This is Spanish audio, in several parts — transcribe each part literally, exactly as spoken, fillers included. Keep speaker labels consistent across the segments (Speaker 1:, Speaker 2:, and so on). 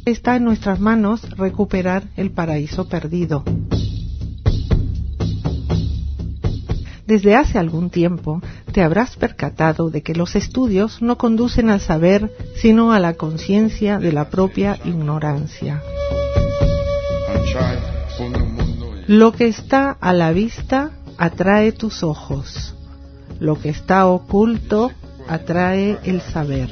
Speaker 1: Está en nuestras manos recuperar el paraíso perdido. Desde hace algún tiempo te habrás percatado de que los estudios no conducen al saber, sino a la conciencia de la propia ignorancia. Lo que está a la vista atrae tus ojos. Lo que está oculto atrae el saber.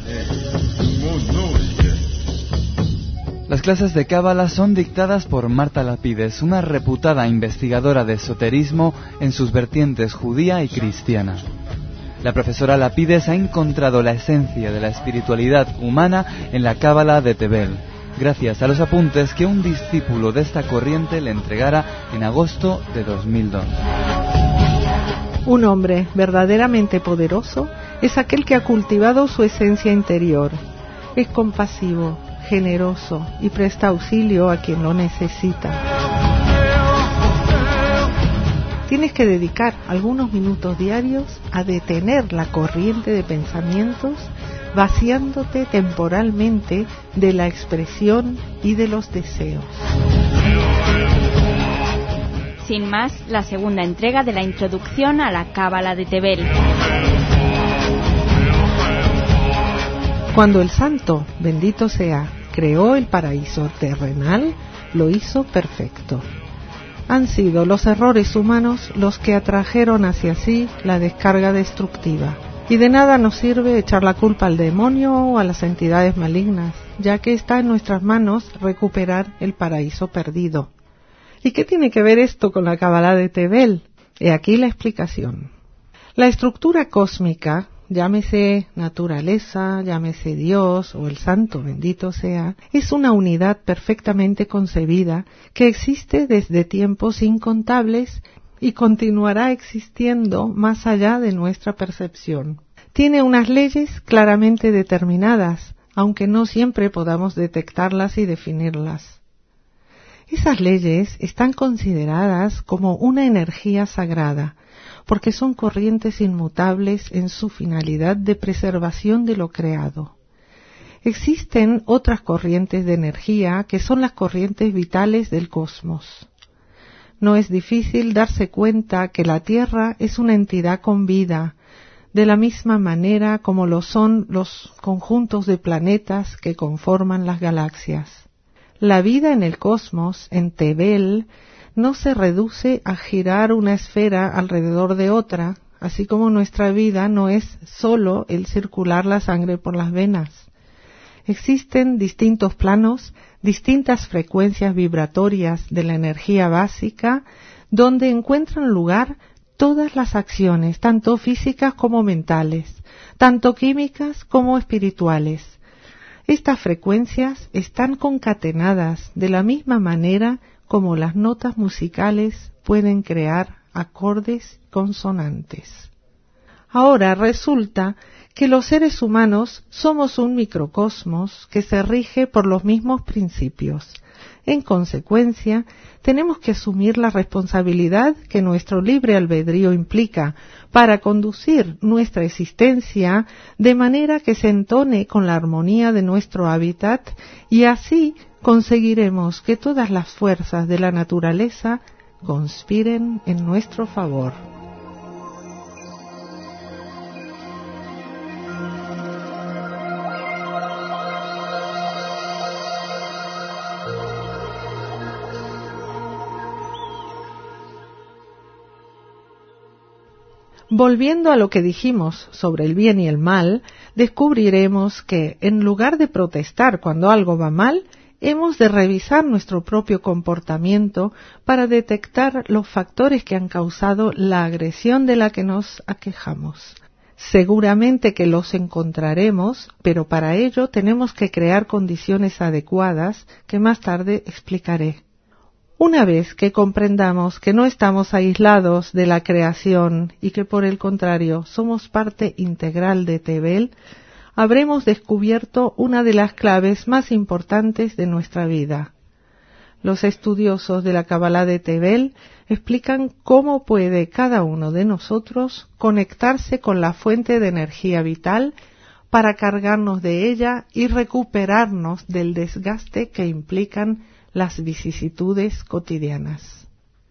Speaker 2: Las clases de Cábala son dictadas por Marta Lapides, una reputada investigadora de esoterismo en sus vertientes judía y cristiana. La profesora Lapides ha encontrado la esencia de la espiritualidad humana en la Cábala de Tevel, gracias a los apuntes que un discípulo de esta corriente le entregara en agosto de dos mil dos.
Speaker 1: Un hombre verdaderamente poderoso es aquel que ha cultivado su esencia interior. Es compasivo, generoso y presta auxilio a quien lo necesita. Tienes que dedicar algunos minutos diarios a detener la corriente de pensamientos, vaciándote temporalmente de la expresión y de los deseos.
Speaker 3: Sin más, la segunda entrega de la introducción a la Cábala de Tevel.
Speaker 1: Cuando el santo, bendito sea, creó el paraíso terrenal, lo hizo perfecto. Han sido los errores humanos los que atrajeron hacia sí la descarga destructiva. Y de nada nos sirve echar la culpa al demonio o a las entidades malignas, ya que está en nuestras manos recuperar el paraíso perdido. ¿Y qué tiene que ver esto con la Cábala de Tevel? He aquí la explicación. La estructura cósmica, llámese naturaleza, llámese Dios o el santo bendito sea, es una unidad perfectamente concebida que existe desde tiempos incontables y continuará existiendo más allá de nuestra percepción. Tiene unas leyes claramente determinadas, aunque no siempre podamos detectarlas y definirlas. Esas leyes están consideradas como una energía sagrada, porque son corrientes inmutables en su finalidad de preservación de lo creado. Existen otras corrientes de energía que son las corrientes vitales del cosmos. No es difícil darse cuenta que la Tierra es una entidad con vida, de la misma manera como lo son los conjuntos de planetas que conforman las galaxias. La vida en el cosmos, en Tevel, no se reduce a girar una esfera alrededor de otra, así como nuestra vida no es sólo el circular la sangre por las venas. Existen distintos planos, distintas frecuencias vibratorias de la energía básica, donde encuentran lugar todas las acciones, tanto físicas como mentales, tanto químicas como espirituales. Estas frecuencias están concatenadas de la misma manera como las notas musicales pueden crear acordes consonantes. Ahora resulta que los seres humanos somos un microcosmos que se rige por los mismos principios. En consecuencia, tenemos que asumir la responsabilidad que nuestro libre albedrío implica para conducir nuestra existencia de manera que se entone con la armonía de nuestro hábitat y así conseguiremos que todas las fuerzas de la naturaleza conspiren en nuestro favor. Volviendo a lo que dijimos sobre el bien y el mal, descubriremos que, en lugar de protestar cuando algo va mal, hemos de revisar nuestro propio comportamiento para detectar los factores que han causado la agresión de la que nos aquejamos. Seguramente que los encontraremos, pero para ello tenemos que crear condiciones adecuadas que más tarde explicaré. Una vez que comprendamos que no estamos aislados de la creación y que por el contrario somos parte integral de Tevel, habremos descubierto una de las claves más importantes de nuestra vida. Los estudiosos de la Cábala de Tevel explican cómo puede cada uno de nosotros conectarse con la fuente de energía vital para cargarnos de ella y recuperarnos del desgaste que implican las vicisitudes cotidianas.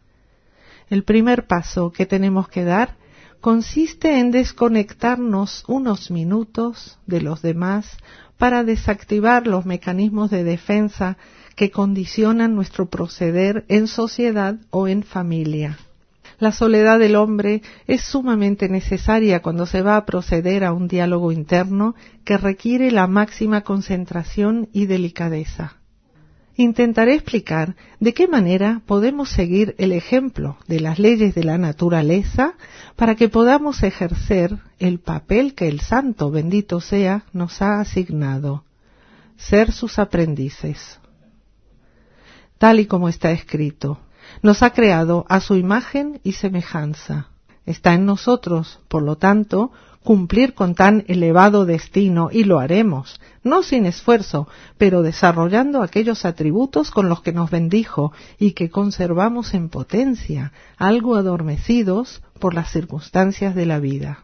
Speaker 1: El primer paso que tenemos que dar consiste en desconectarnos unos minutos de los demás para desactivar los mecanismos de defensa que condicionan nuestro proceder en sociedad o en familia. La soledad del hombre es sumamente necesaria cuando se va a proceder a un diálogo interno que requiere la máxima concentración y delicadeza. Intentaré explicar de qué manera podemos seguir el ejemplo de las leyes de la naturaleza para que podamos ejercer el papel que el Santo, bendito sea, nos ha asignado, ser sus aprendices. Tal y como está escrito, nos ha creado a su imagen y semejanza. Está en nosotros, por lo tanto, cumplir con tan elevado destino, y lo haremos, no sin esfuerzo, pero desarrollando aquellos atributos con los que nos bendijo y que conservamos en potencia, algo adormecidos por las circunstancias de la vida.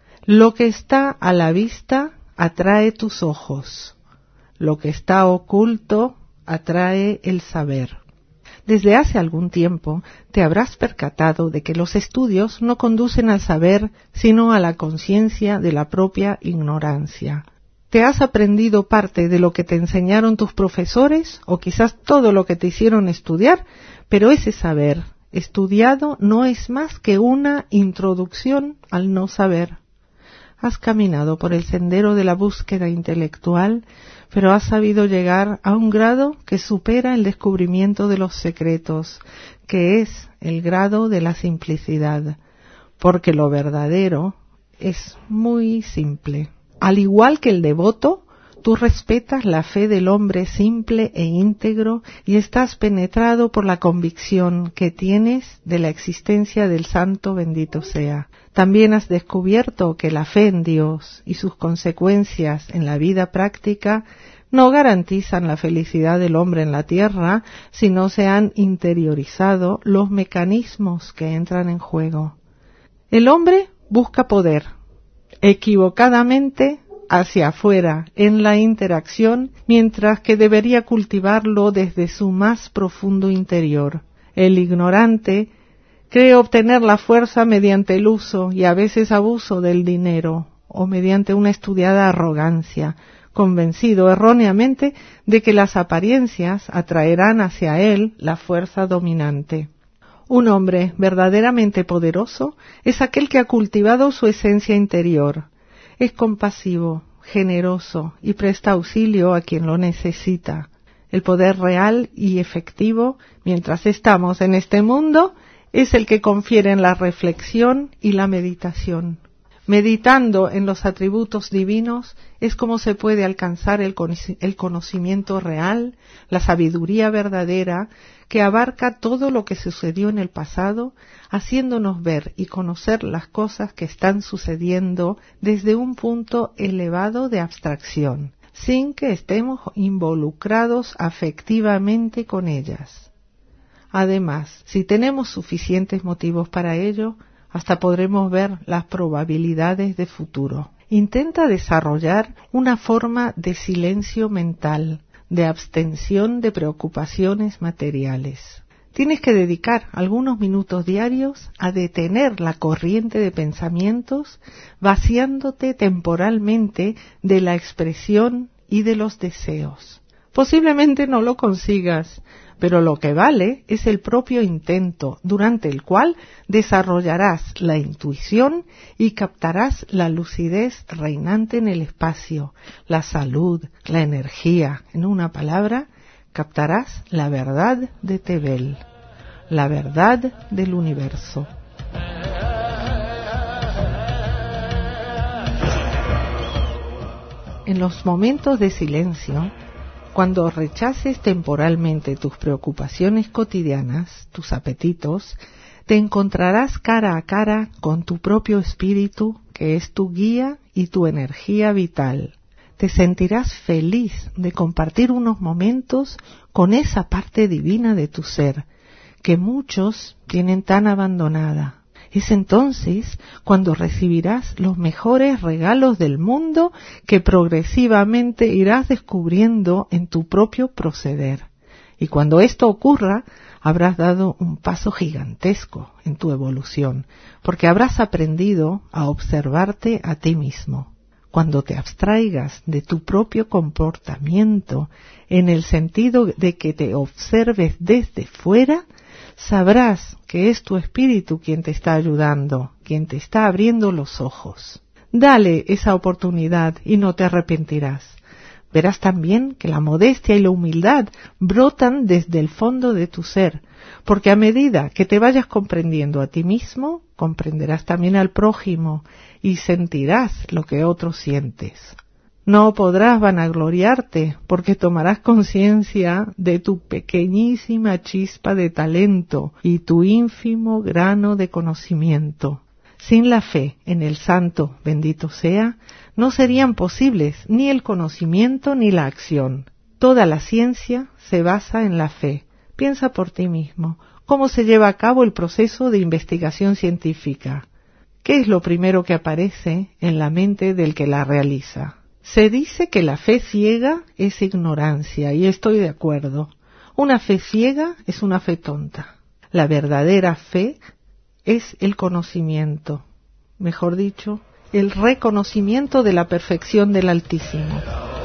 Speaker 1: Lo que está a la vista atrae tus ojos, lo que está oculto atrae el saber. Desde hace algún tiempo te habrás percatado de que los estudios no conducen al saber, sino a la conciencia de la propia ignorancia. ¿Te has aprendido parte de lo que te enseñaron tus profesores, o quizás todo lo que te hicieron estudiar? Pero ese saber estudiado no es más que una introducción al no saber. Has caminado por el sendero de la búsqueda intelectual, pero has sabido llegar a un grado que supera el descubrimiento de los secretos, que es el grado de la simplicidad, porque lo verdadero es muy simple. Al igual que el devoto, tú respetas la fe del hombre simple e íntegro y estás penetrado por la convicción que tienes de la existencia del Santo, bendito sea. También has descubierto que la fe en Dios y sus consecuencias en la vida práctica no garantizan la felicidad del hombre en la tierra si no se han interiorizado los mecanismos que entran en juego. El hombre busca poder, equivocadamente, hacia afuera, en la interacción, mientras que debería cultivarlo desde su más profundo interior. El ignorante cree obtener la fuerza mediante el uso y a veces abuso del dinero, o mediante una estudiada arrogancia, convencido erróneamente de que las apariencias atraerán hacia él la fuerza dominante. Un hombre verdaderamente poderoso es aquel que ha cultivado su esencia interior. Es compasivo, generoso y presta auxilio a quien lo necesita. El poder real y efectivo, mientras estamos en este mundo, es el que confieren la reflexión y la meditación. Meditando en los atributos divinos es como se puede alcanzar el conocimiento real, la sabiduría verdadera, que abarca todo lo que sucedió en el pasado, haciéndonos ver y conocer las cosas que están sucediendo desde un punto elevado de abstracción, sin que estemos involucrados afectivamente con ellas. Además, si tenemos suficientes motivos para ello, hasta podremos ver las probabilidades de futuro. Intenta desarrollar una forma de silencio mental, de abstención de preocupaciones materiales. Tienes que dedicar algunos minutos diarios a detener la corriente de pensamientos, vaciándote temporalmente de la expresión y de los deseos. Posiblemente no lo consigas, pero lo que vale es el propio intento, durante el cual desarrollarás la intuición y captarás la lucidez reinante en el espacio, la salud, la energía. En una palabra, captarás la verdad de Tebel, la verdad del universo. En los momentos de silencio, cuando rechaces temporalmente tus preocupaciones cotidianas, tus apetitos, te encontrarás cara a cara con tu propio espíritu, que es tu guía y tu energía vital. Te sentirás feliz de compartir unos momentos con esa parte divina de tu ser, que muchos tienen tan abandonada. Es entonces cuando recibirás los mejores regalos del mundo que progresivamente irás descubriendo en tu propio proceder. Y cuando esto ocurra, habrás dado un paso gigantesco en tu evolución, porque habrás aprendido a observarte a ti mismo. Cuando te abstraigas de tu propio comportamiento en el sentido de que te observes desde fuera, sabrás que es tu espíritu quien te está ayudando, quien te está abriendo los ojos. Dale esa oportunidad y no te arrepentirás. Verás también que la modestia y la humildad brotan desde el fondo de tu ser, porque a medida que te vayas comprendiendo a ti mismo, comprenderás también al prójimo y sentirás lo que otro sientes. No podrás vanagloriarte porque tomarás conciencia de tu pequeñísima chispa de talento y tu ínfimo grano de conocimiento. Sin la fe en el Santo, bendito sea, no serían posibles ni el conocimiento ni la acción. Toda la ciencia se basa en la fe. Piensa por ti mismo, ¿cómo se lleva a cabo el proceso de investigación científica? ¿Qué es lo primero que aparece en la mente del que la realiza? Se dice que la fe ciega es ignorancia, y estoy de acuerdo. Una fe ciega es una fe tonta. La verdadera fe es el conocimiento, mejor dicho, el reconocimiento de la perfección del Altísimo.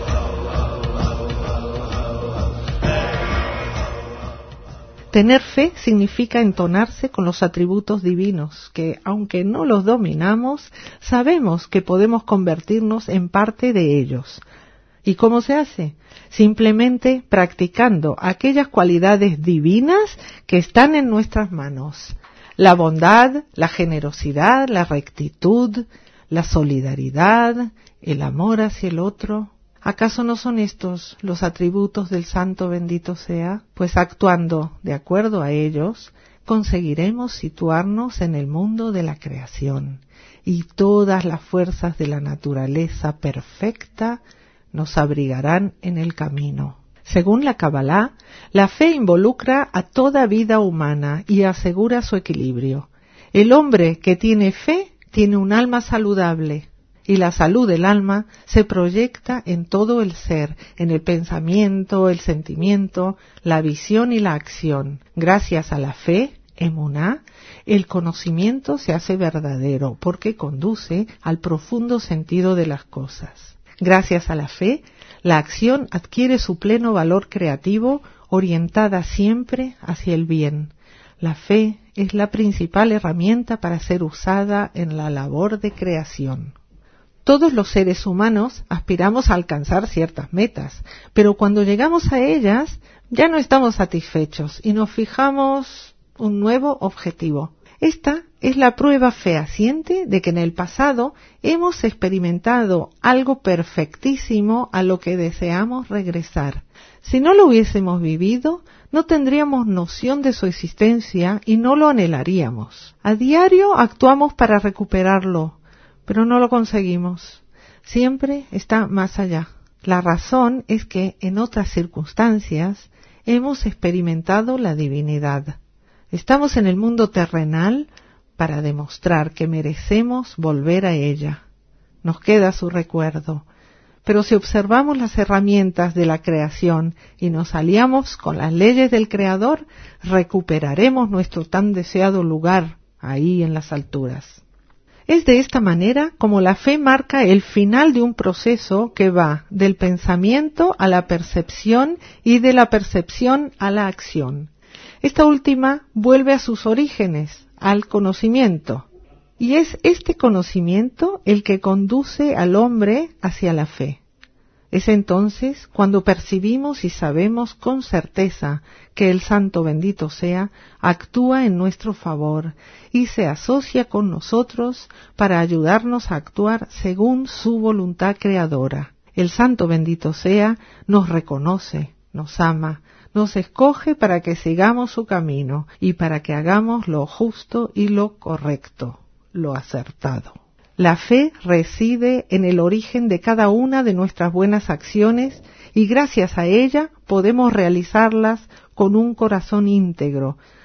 Speaker 1: Tener fe significa entonarse con los atributos divinos, que, aunque no los dominamos, sabemos que podemos convertirnos en parte de ellos. ¿Y cómo se hace? Simplemente practicando aquellas cualidades divinas que están en nuestras manos. La bondad, la generosidad, la rectitud, la solidaridad, el amor hacia el otro. ¿Acaso no son estos los atributos del Santo bendito sea? Pues actuando de acuerdo a ellos, conseguiremos situarnos en el mundo de la creación, y todas las fuerzas de la naturaleza perfecta nos abrigarán en el camino. Según la Kabbalah, la fe involucra a toda vida humana y asegura su equilibrio. El hombre que tiene fe tiene un alma saludable, y la salud del alma se proyecta en todo el ser, en el pensamiento, el sentimiento, la visión y la acción. Gracias a la fe, emuná, el conocimiento se hace verdadero porque conduce al profundo sentido de las cosas. Gracias a la fe, la acción adquiere su pleno valor creativo, orientada siempre hacia el bien. La fe es la principal herramienta para ser usada en la labor de creación. Todos los seres humanos aspiramos a alcanzar ciertas metas, pero cuando llegamos a ellas ya no estamos satisfechos y nos fijamos un nuevo objetivo. Esta es la prueba fehaciente de que en el pasado hemos experimentado algo perfectísimo a lo que deseamos regresar. Si no lo hubiésemos vivido, no tendríamos noción de su existencia y no lo anhelaríamos. A diario actuamos para recuperarlo, pero no lo conseguimos. Siempre está más allá. La razón es que en otras circunstancias hemos experimentado la divinidad. Estamos en el mundo terrenal para demostrar que merecemos volver a ella. Nos queda su recuerdo. Pero si observamos las herramientas de la creación y nos aliamos con las leyes del Creador, recuperaremos nuestro tan deseado lugar ahí en las alturas. Es de esta manera como la fe marca el final de un proceso que va del pensamiento a la percepción y de la percepción a la acción. Esta última vuelve a sus orígenes, al conocimiento, y es este conocimiento el que conduce al hombre hacia la fe. Es entonces cuando percibimos y sabemos con certeza que el Santo bendito sea actúa en nuestro favor y se asocia con nosotros para ayudarnos a actuar según su voluntad creadora. El Santo bendito sea nos reconoce, nos ama, nos escoge para que sigamos su camino y para que hagamos lo justo y lo correcto, lo acertado. La fe reside en el origen de cada una de nuestras buenas acciones y gracias a ella podemos realizarlas con un corazón íntegro,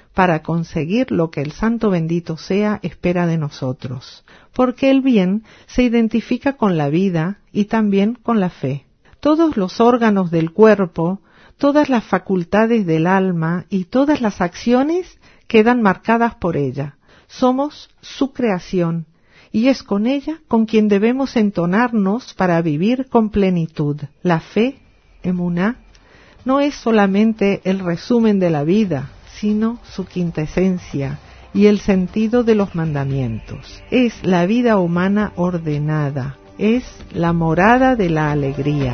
Speaker 1: para conseguir lo que el Santo bendito sea espera de nosotros, porque el bien se identifica con la vida y también con la fe. Todos los órganos del cuerpo, todas las facultades del alma y todas las acciones quedan marcadas por ella. Somos su creación, y es con ella con quien debemos entonarnos para vivir con plenitud. La fe, emuná, no es solamente el resumen de la vida, sino su quintesencia y el sentido de los mandamientos. Es la vida humana ordenada, es la morada de la alegría.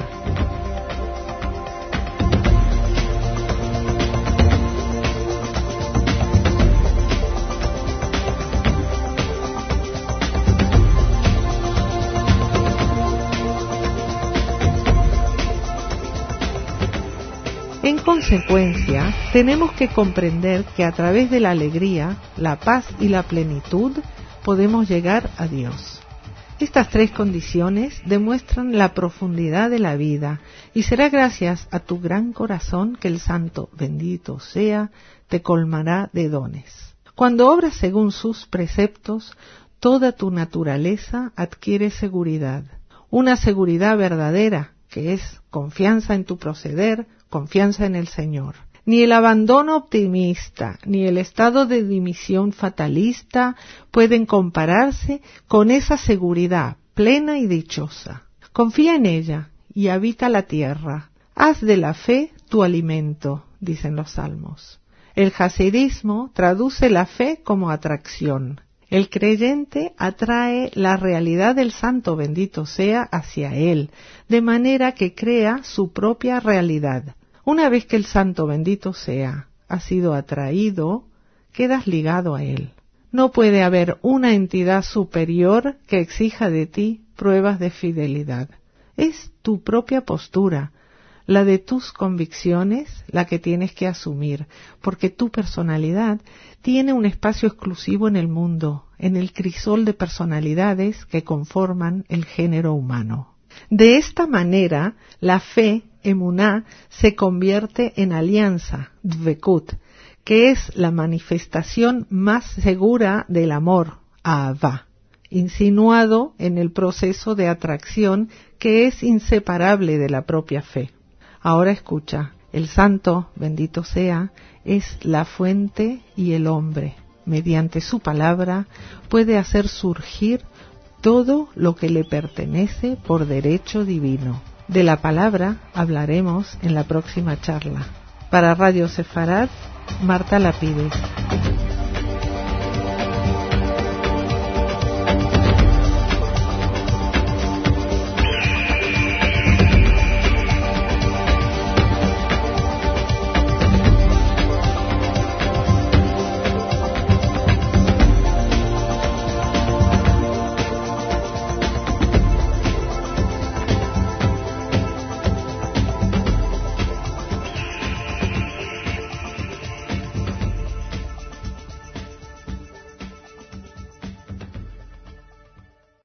Speaker 1: En consecuencia, tenemos que comprender que a través de la alegría, la paz y la plenitud podemos llegar a Dios. Estas tres condiciones demuestran la profundidad de la vida y será gracias a tu gran corazón que el Santo bendito sea te colmará de dones. Cuando obras según sus preceptos, toda tu naturaleza adquiere seguridad, una seguridad verdadera que es confianza en tu proceder, confianza en el Señor. Ni el abandono optimista, ni el estado de dimisión fatalista pueden compararse con esa seguridad plena y dichosa. Confía en ella y habita la tierra. Haz de la fe tu alimento, dicen los salmos. El hasidismo traduce la fe como atracción. El creyente atrae la realidad del Santo bendito sea hacia él, de manera que crea su propia realidad. Una vez que el Santo bendito sea ha sido atraído, quedas ligado a él. No puede haber una entidad superior que exija de ti pruebas de fidelidad. Es tu propia postura, la de tus convicciones, la que tienes que asumir, porque tu personalidad tiene un espacio exclusivo en el mundo, en el crisol de personalidades que conforman el género humano. De esta manera, la fe, emuná, se convierte en alianza, dvekut, que es la manifestación más segura del amor, ahava, insinuado en el proceso de atracción que es inseparable de la propia fe. Ahora escucha, el Santo, bendito sea, es la fuente y el hombre, mediante su palabra, puede hacer surgir todo lo que le pertenece por derecho divino. De la palabra hablaremos en la próxima charla. Para Radio Sefarad, Marta Lapides.